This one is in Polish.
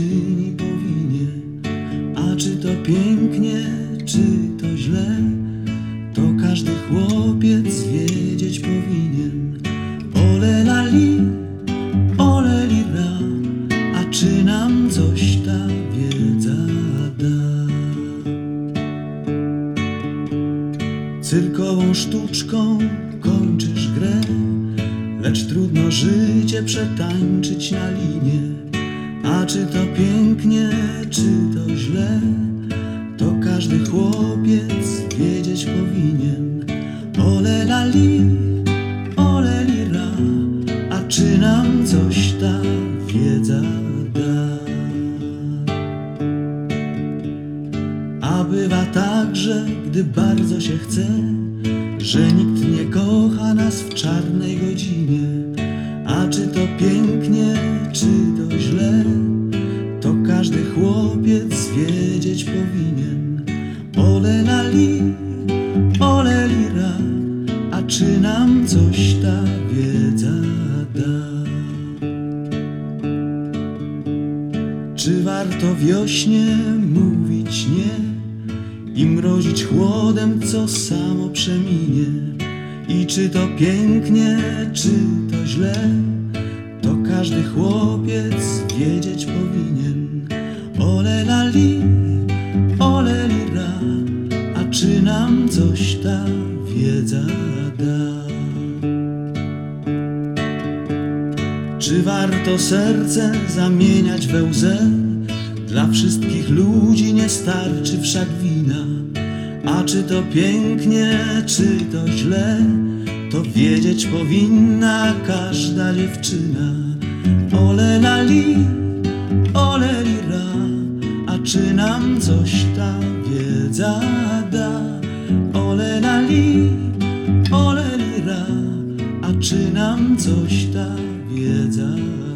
czyni powinie. A czy to pięknie, czy to źle, to każdy chłopiec wiedzieć powinien. Ole la li, ole li ra, a czy nam coś ta wiedza da? Cyrkową sztuczką kończysz grę, lecz trudno życie przetańczyć na linie. A czy to pięknie, czy to źle, to każdy chłopiec wiedzieć powinien. Ole la li, ole li ra, a czy nam coś ta wiedza da? A bywa tak, że gdy bardzo się chce, że nikt nie kocha nas w czarnej godzinie. A czy to pięknie, czy to źle, to każdy chłopiec wiedzieć powinien. Ole la li, ole li ra, a czy nam coś ta wiedza da? Czy warto wiośnie mówić nie i mrozić chłodem, co samo przeminie? I czy to pięknie, czy to źle, to każdy chłopiec wiedzieć powinien. Ole la li, ole li ra, a czy nam coś ta wiedza da? Czy warto serce zamieniać we łzę? Dla wszystkich ludzi nie starczy wszak wina. A czy to pięknie, czy to źle, to wiedzieć powinna każda dziewczyna. Ole la li, ole li ra, a czy nam coś ta wiedza da? Ole la li, ole li ra, a czy nam coś ta wiedza da?